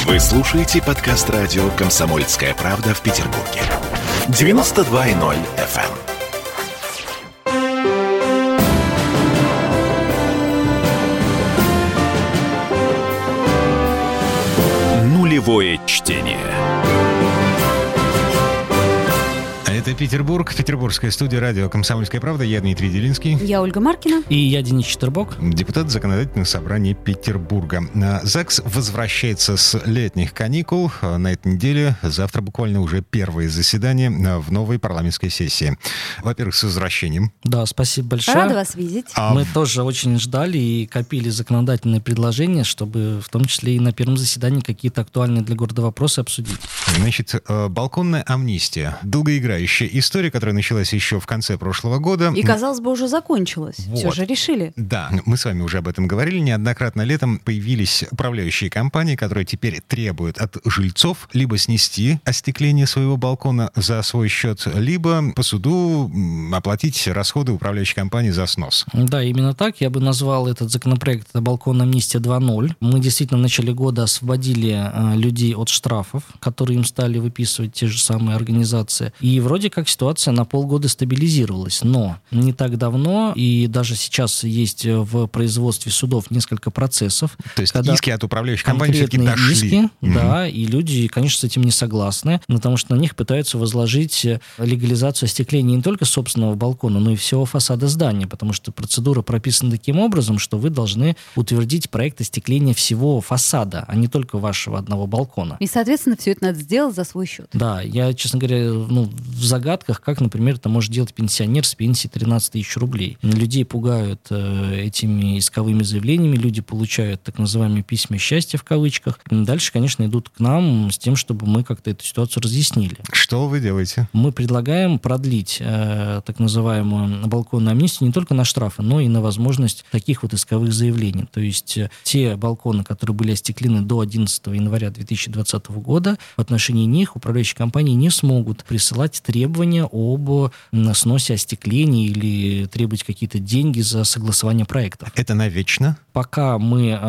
Вы слушаете подкаст радио «Комсомольская правда» в Петербурге. 92.0 FM. Нулевое чтение. Это Петербург, петербургская студия радио «Комсомольская правда». Я Дмитрий Делинский. Я Ольга Маркина. И я Денис Четербок. Депутат Законодательного собрания Петербурга. ЗАГС возвращается с летних каникул. На этой неделе, завтра буквально уже первое заседание в новой парламентской сессии. Во-первых, с возвращением. Да, спасибо большое. Рада вас видеть. Мы тоже очень ждали и копили законодательные предложения, чтобы в том числе и на первом заседании какие-то актуальные для города вопросы обсудить. Значит, балконная амнистия. Долгоиграющая история, которая началась еще в конце прошлого года. И, казалось бы, уже закончилась. Вот. Все же решили. Да, мы с вами уже об этом говорили. Неоднократно летом появились управляющие компании, которые теперь требуют от жильцов либо снести остекление своего балкона за свой счет, либо по суду оплатить расходы управляющей компании за снос. Да, именно так. Я бы назвал этот законопроект «Балкон амнистия 2.0». Мы действительно в начале года освободили людей от штрафов, которые им стали выписывать те же самые организации. И вроде как ситуация на полгода стабилизировалась. Но не так давно, и даже сейчас есть в производстве судов несколько процессов. То есть иски от управляющих компаний все-таки дошли. Иски, да, и люди, конечно, с этим не согласны, потому что на них пытаются возложить легализацию остекления не только собственного балкона, но и всего фасада здания, потому что процедура прописана таким образом, что вы должны утвердить проект остекления всего фасада, а не только вашего одного балкона. И, соответственно, все это надо сделать за свой счет. Да, я, честно говоря, в загадках, как, например, это может делать пенсионер с пенсией 13 тысяч рублей. Людей пугают этими исковыми заявлениями, люди получают так называемые письма счастья в кавычках. Дальше, конечно, идут к нам с тем, чтобы мы как-то эту ситуацию разъяснили. Что вы делаете? Мы предлагаем продлить так называемую балконную амнистию не только на штрафы, но и на возможность таких вот исковых заявлений. То есть те балконы, которые были остеклены до 11 января 2020 года, в отношении них управляющие компании не смогут присылать требования об сносе остекления или требовать какие-то деньги за согласование проектов. Это навечно? Пока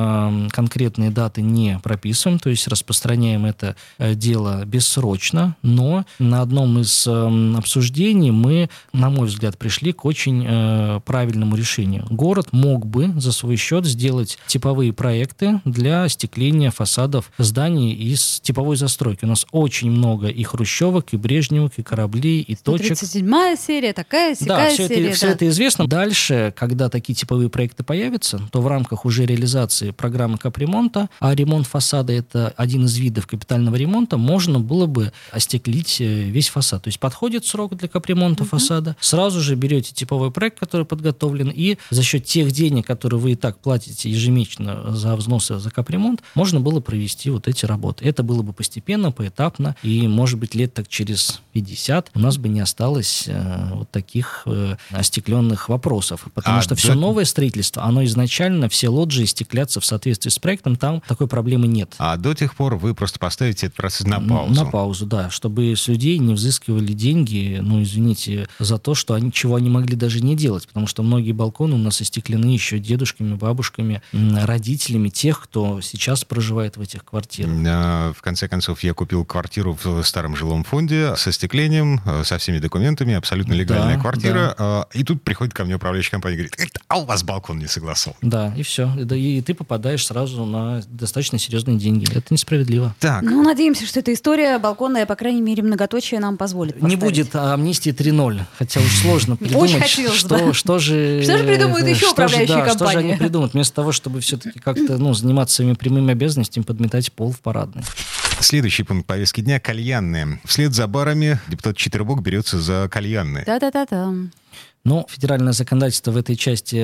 мы конкретные даты не прописываем, то есть распространяем это дело бессрочно, но на одном из обсуждений мы, на мой взгляд, пришли к очень правильному решению. Город мог бы за свой счет сделать типовые проекты для остекления фасадов зданий из типовой застройки. У нас очень много и хрущевок, и брежневок, и кораблей, и точек. 37-я серия, такая-сякая серия. Все это известно. Дальше, когда такие типовые проекты появятся, то в рамках уже реализации программы капремонта, а ремонт фасада — это один из видов капитального ремонта, можно было бы остеклить весь фасад. То есть подходит срок для капремонта фасада, сразу же берете типовой проект, который подготовлен, и за счет тех денег, которые вы и так платите ежемесячно за взносы за капремонт, можно было провести вот эти работы. Это было бы постепенно, поэтапно, и, может быть, лет так через 50 у нас бы не осталось вот таких остекленных вопросов. Потому что все новое строительство, оно изначально, все лоджии стеклятся в соответствии с проектом, там такой проблемы нет. А до тех пор вы просто поставите этот процесс на паузу? На паузу, да, чтобы с людей не взыскивали деньги, извините, за то, чего они могли даже не делать, потому что многие балконы у нас остеклены еще дедушками, бабушками, родителями тех, кто сейчас проживает в этих квартирах. В конце концов, я купил квартиру в старом жилом фонде с остеклением, со всеми документами, абсолютно легальная квартира. Да. И тут приходит ко мне управляющая компания и говорит: а у вас балкон не согласован. Да, и все. И ты попадаешь сразу на достаточно серьезные деньги. Это несправедливо. Так. Надеемся, что эта история балконная, по крайней мере, многоточие нам позволит поставить. Не будет амнистии 3.0, хотя уж сложно придумать, что же придумают еще управляющие компании. Что же они придумают, вместо того, чтобы все-таки как-то заниматься своими прямыми обязанностями, подметать пол в парадной. Следующий пункт повестки дня — кальянные. Вслед за барами депутат Четербок берется за кальянные. Да-да-да-да. Но федеральное законодательство в этой части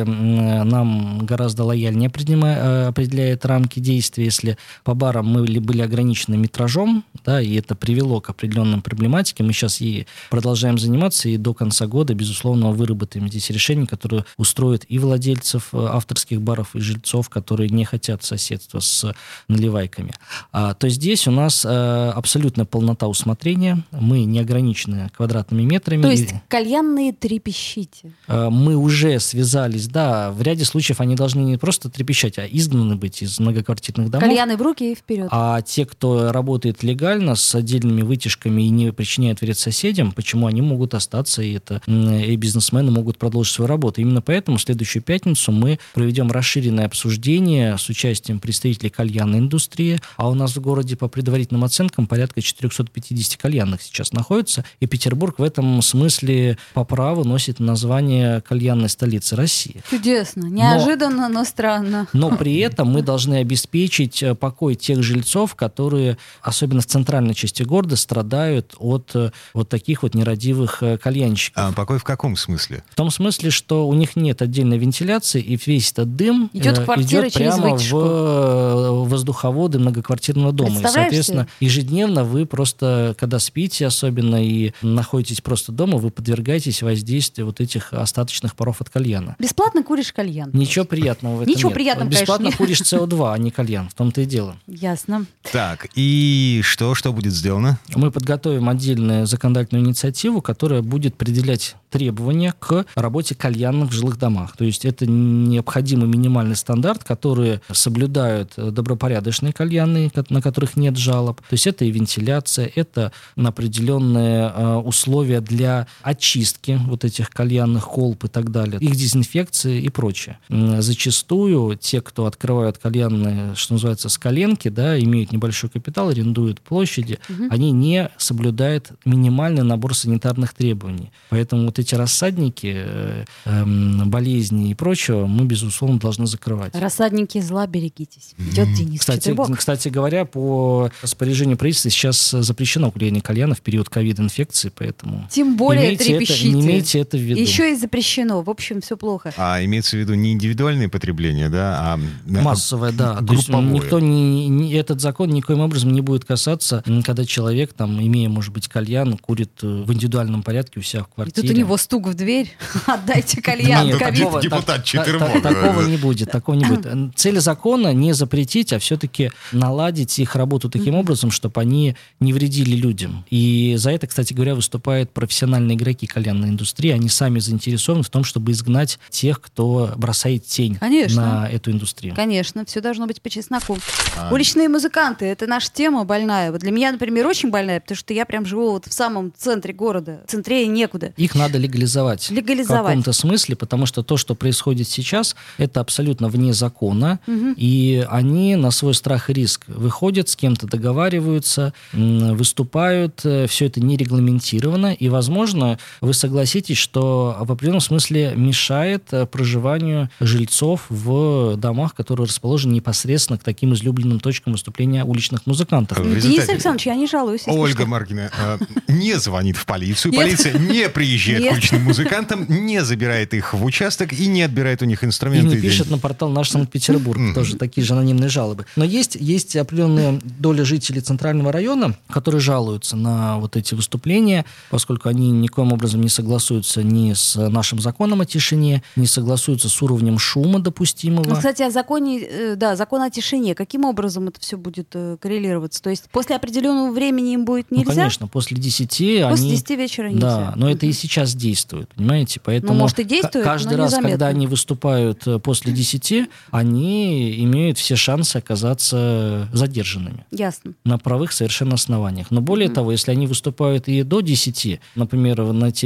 нам гораздо лояльнее определяет рамки действия. Если по барам мы были ограничены метражом, да, и это привело к определенным проблематике, мы сейчас и продолжаем заниматься, и до конца года, безусловно, выработаем здесь решения, которые устроят и владельцев авторских баров, и жильцов, которые не хотят соседства с наливайками. То здесь у нас абсолютная полнота усмотрения, мы не ограничены квадратными метрами. То есть кальянные трепещите. хотите? Мы уже связались, да, в ряде случаев они должны не просто трепещать, а изгнаны быть из многоквартирных домов. Кальяны в руки и вперед. А те, кто работает легально, с отдельными вытяжками и не причиняет вред соседям, почему они могут остаться, и бизнесмены могут продолжить свою работу. Именно поэтому в следующую пятницу мы проведем расширенное обсуждение с участием представителей кальянной индустрии, а у нас в городе по предварительным оценкам порядка 450 кальянных сейчас находится, и Петербург в этом смысле по праву носит название кальянной столицы России. Чудесно. Неожиданно, но странно. Но при этом мы должны обеспечить покой тех жильцов, которые, особенно в центральной части города, страдают от вот таких вот нерадивых кальянщиков. А покой в каком смысле? В том смысле, что у них нет отдельной вентиляции, и весь этот дым идет прямо в воздуховоды многоквартирного дома. И, соответственно, ежедневно вы просто, когда спите особенно и находитесь просто дома, вы подвергаетесь воздействию вот этих остаточных паров от кальяна. Бесплатно куришь кальян? Ничего приятного в этом Ничего нет. приятного, Бесплатно конечно, куришь СО2, а не кальян. В том-то и дело. Ясно. Так, и что будет сделано? Мы подготовим отдельную законодательную инициативу, которая будет определять требования к работе кальянных в жилых домах. То есть это необходимый минимальный стандарт, который соблюдают добропорядочные кальянные, на которых нет жалоб. То есть это и вентиляция, это определенные условия для очистки вот этих кальянных колб и так далее, их дезинфекции и прочее. Зачастую те, кто открывают кальянные, что называется, с коленки, да, имеют небольшой капитал, арендуют площади, они не соблюдают минимальный набор санитарных требований. Поэтому вот эти рассадники, болезни и прочего мы, безусловно, должны закрывать. Рассадники зла, берегитесь. Идет Денис Четербок. Кстати говоря, по распоряжению правительства сейчас запрещено курение кальяна в период ковид-инфекции, поэтому тем более трепещите. Имейте это в виду. Еще и запрещено. В общем, все плохо. А имеется в виду не индивидуальное потребление, да, а массовое, да. Групповое. То есть этот закон никоим образом не будет касаться, когда человек, там, имея, может быть, кальян, курит в индивидуальном порядке у себя в квартире. И тут у него стук в дверь. Отдайте кальян. Депутат Четербок. Такого не будет. Цель закона не запретить, а все-таки наладить их работу таким образом, чтобы они не вредили людям. И за это, кстати говоря, выступают профессиональные игроки кальянной индустрии. Они сами заинтересованы в том, чтобы изгнать тех, кто бросает тень на эту индустрию. Конечно, все должно быть по чесноку. Уличные музыканты — это наша тема больная. Вот для меня, например, очень больная, потому что я прям живу вот в самом центре города. Центрее некуда. Их надо легализовать. В каком-то смысле, потому что то, что происходит сейчас, это абсолютно вне закона. И они на свой страх и риск выходят, с кем-то договариваются, выступают. Все это не регламентировано. И, возможно, вы согласитесь, что в определенном смысле мешает проживанию жильцов в домах, которые расположены непосредственно к таким излюбленным точкам выступления уличных музыкантов. Денис Александрович, я не жалуюсь. Ольга Маркина не звонит в полицию, полиция не приезжает к уличным музыкантам, не забирает их в участок и не отбирает у них инструменты. И не пишет на портал «Наш Санкт-Петербург». Тоже такие же анонимные жалобы. Но есть определенная доля жителей Центрального района, которые жалуются на вот эти выступления, поскольку они никоим образом не согласуются ни с нашим законом о тишине, не согласуются с уровнем шума допустимого. Ну, кстати, закон о тишине. Каким образом это все будет коррелироваться? То есть после определенного времени им будет нельзя? Ну, конечно, после 10 После 10 вечера нельзя. Да, но это и сейчас действует, понимаете? Поэтому может, и действует, каждый раз, когда они выступают после 10, они имеют все шансы оказаться задержанными. Ясно. На правовых совершенно основаниях. Но более того, если они выступают и до 10, например,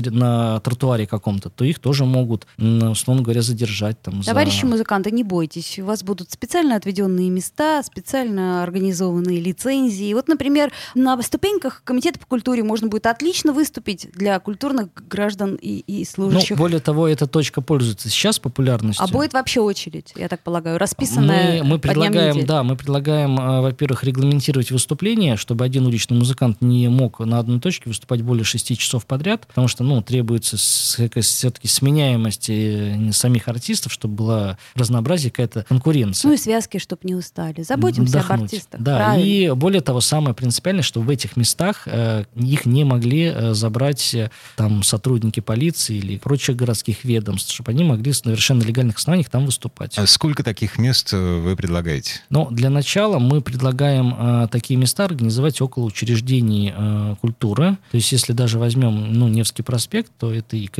на тротуаре каком-то, то их тоже могут, условно говоря, задержать. Товарищи музыканты, не бойтесь. У вас будут специально отведенные места, специально организованные лицензии. Вот, например, на ступеньках Комитета по культуре можно будет отлично выступить для культурных граждан и служащих. Более того, эта точка пользуется сейчас популярностью. А будет вообще очередь, я так полагаю, расписанная мы по дням недели. Да, мы предлагаем, во-первых, регламентировать выступления, чтобы один уличный музыкант не мог на одной точке выступать более 6 часов подряд, потому что, требуется все-таки сменяемость самих артистов, чтобы была разнообразие, какая-то конкуренция. И связки, чтобы не устали. Заботимся об артистах. Да, правильно. И более того, самое принципиальное, что в этих местах их не могли забрать сотрудники полиции или прочих городских ведомств, чтобы они могли с совершенно легальных основаниях там выступать. А сколько таких мест вы предлагаете? Для начала мы предлагаем такие места организовать около учреждений культуры. То есть, если даже возьмем Невский проспект, то это и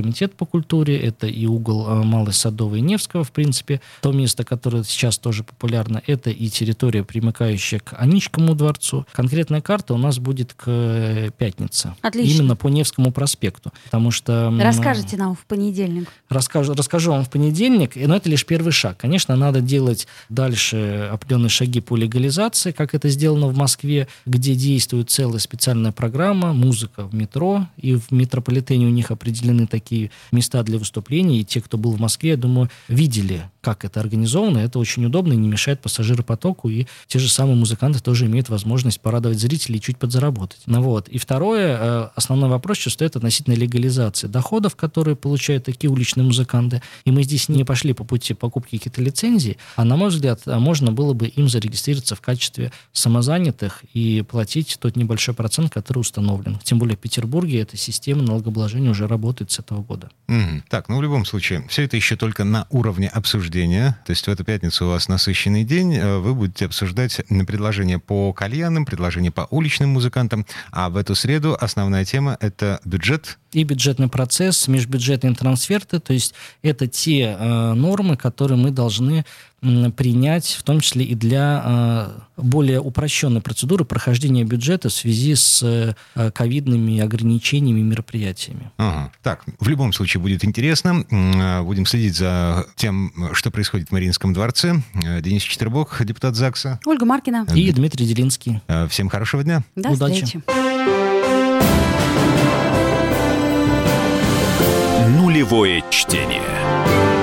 комитет по культуре, это и угол Малой Садовой и Невского, в принципе. То место, которое сейчас тоже популярно, это и территория, примыкающая к Аничкому дворцу. Конкретная карта у нас будет к пятнице. Отлично. Именно по Невскому проспекту. Потому что... Расскажите нам в понедельник. Расскажу вам в понедельник, но это лишь первый шаг. Конечно, надо делать дальше определенные шаги по легализации, как это сделано в Москве, где действует целая специальная программа, музыка в метро, и в метрополитене у них определены такие места для выступлений, и те, кто был в Москве, я думаю, видели, как это организовано, это очень удобно и не мешает пассажиропотоку, и те же самые музыканты тоже имеют возможность порадовать зрителей и чуть подзаработать. И второе, основной вопрос, что стоит относительно легализации доходов, которые получают такие уличные музыканты, и мы здесь не пошли по пути покупки каких-то лицензий, а, на мой взгляд, можно было бы им зарегистрироваться в качестве самозанятых и платить тот небольшой процент, который установлен. Тем более в Петербурге эта система налогообложения уже работает с этого года. Так, в любом случае, все это еще только на уровне обсуждения. То есть в эту пятницу у вас насыщенный день, вы будете обсуждать предложения по кальянам, предложения по уличным музыкантам, а в эту среду основная тема — это бюджет. И бюджетный процесс, межбюджетные трансферты, то есть это те нормы, которые мы должны принять, в том числе и для более упрощенной процедуры прохождения бюджета в связи с ковидными ограничениями и мероприятиями. Ага. Так, в любом случае будет интересно. Будем следить за тем, что происходит в Мариинском дворце. Денис Четербок, депутат ЗАГСа. Ольга Маркина. И Дмитрий Делинский. Всем хорошего дня. До Удачи. встречи. Нулевое чтение.